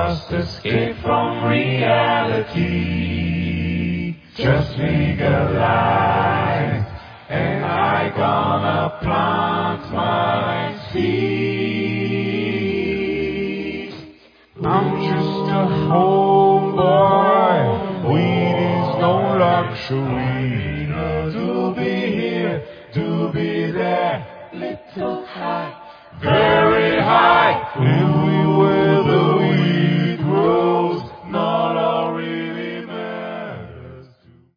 just escape from reality. Just legalize, and I gonna plant my seeds. I'm just a homeboy. Weed is no luxury. To be here, to be there, little high, very high, everywhere.